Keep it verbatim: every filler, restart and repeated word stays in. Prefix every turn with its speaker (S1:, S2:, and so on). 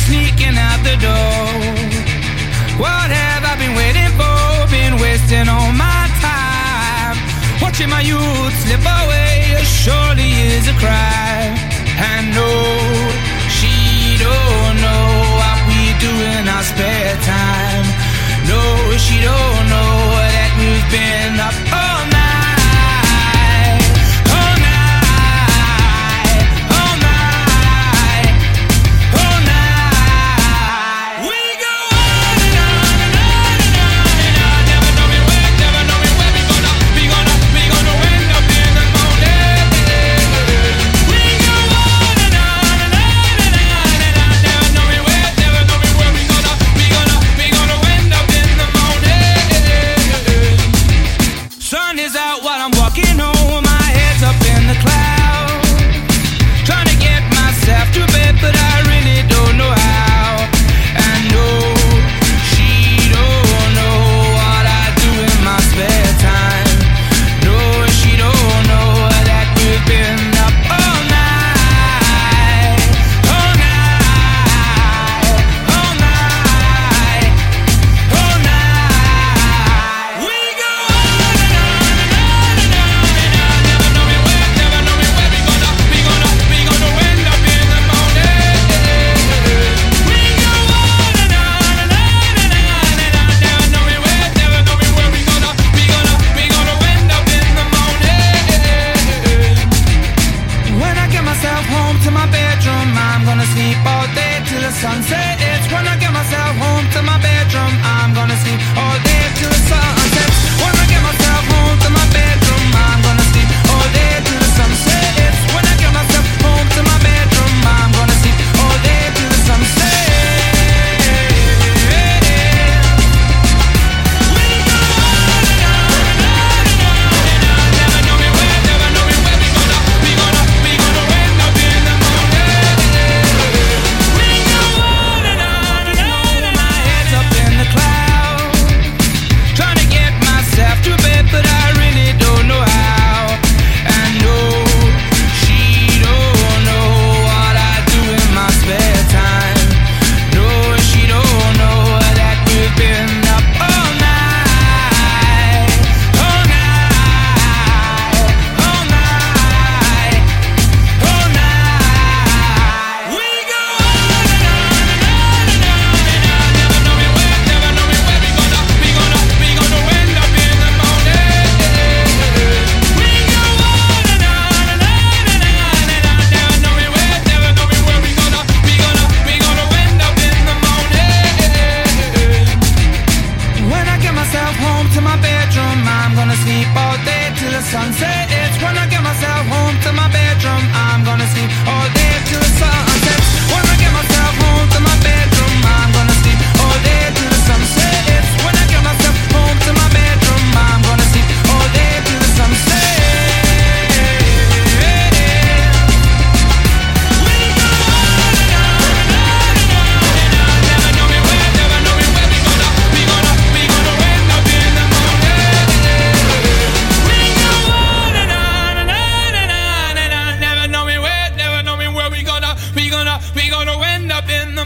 S1: sneaking out the door. What have I been waiting for? Been wasting all my time, watching my youth slip away. Surely is a crime. And no, she don't know what we do in our spare time. No, she don't know that we've been up all night. Sunset, it's when I get myself home to my bedroom. I'm gonna sleep all day till the sunset. When I get myself home to my bedroom, I'm gonna sleep all day till the sunset. It's when I get myself home to my bedroom, I'm gonna sleep all day till the sunset. Sunset, it's when I get myself home to my bedroom. I'm gonna sleep all day till the sunset. When I get myself home to my bedroom, I'm gonna sleep all day till the sunset. It's when I get myself home to my bedroom, I'm gonna sleep all day till the sunset. We gonna, we gonna end up in the